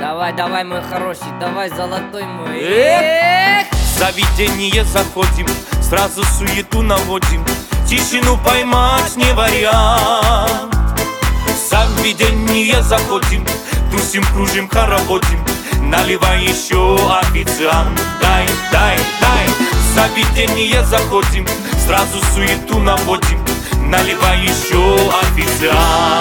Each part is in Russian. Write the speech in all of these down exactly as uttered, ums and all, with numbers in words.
Давай, давай, мой хороший, давай, золотой мой. Эх! В заведение заходим, сразу суету наводим, тишину поймать не вариант. В заведение заходим, тусим, кружим, хороводим, наливай еще, официант. Дай, дай, дай. В заведение заходим, сразу суету наводим, наливай еще, официант.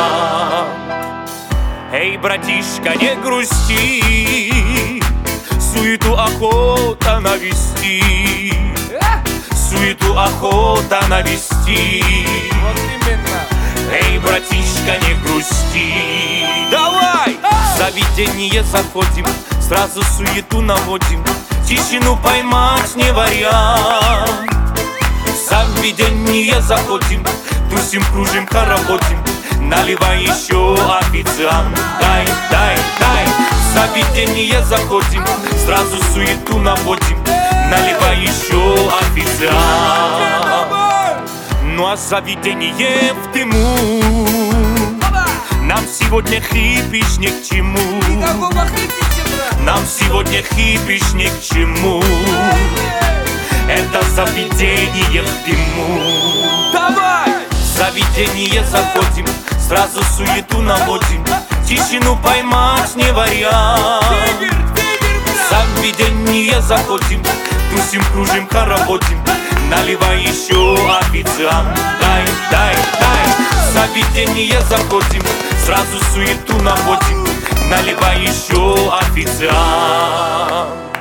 Эй, братишка, не грусти, суету охота навести, суету охота навести. Вот именно. Эй, братишка, не грусти. Давай! В заведение заходим, сразу суету наводим, тишину поймать не вариант. В заведение заходим, тусим, кружим, хороводим, наливай еще, официант. Дай, дай, дай. В заведение заходим, сразу суету наводим, наливай еще, официант. Ну а заведение в дыму, нам сегодня хипиш ни к чему. Никакого хипича, брат. Нам сегодня хипиш ни к чему. Это заведение в дыму. Давай! В заведение заходим, сразу суету наводим, тишину поймать не вариант. Тигр, тигр, В брат! заведение заходим, тусим, кружим, хороводим, наливай еще, официант. Дай, дай, дай. В заведение заходим, сразу суету наводим, наливай еще, официант.